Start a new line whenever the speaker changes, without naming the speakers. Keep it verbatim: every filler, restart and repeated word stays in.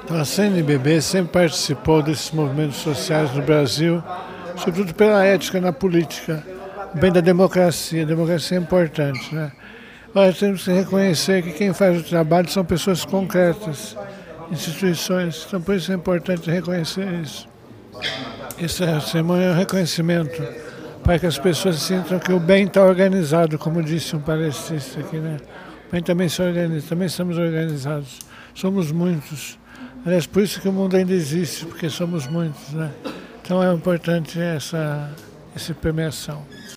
Então, a C N B B sempre participou desses movimentos sociais no Brasil, sobretudo pela ética na política, bem da democracia. A democracia é importante, né? Nós temos que reconhecer que quem faz o trabalho são pessoas concretas, instituições. Então, por isso é importante reconhecer isso. Essa semana é um reconhecimento para que as pessoas sintam que o bem está organizado, como disse um palestrista aqui, né? O bem também se organiza, também estamos organizados. Somos muitos. Aliás, por isso que o mundo ainda existe, porque somos muitos, né? Então é importante essa, essa permeação.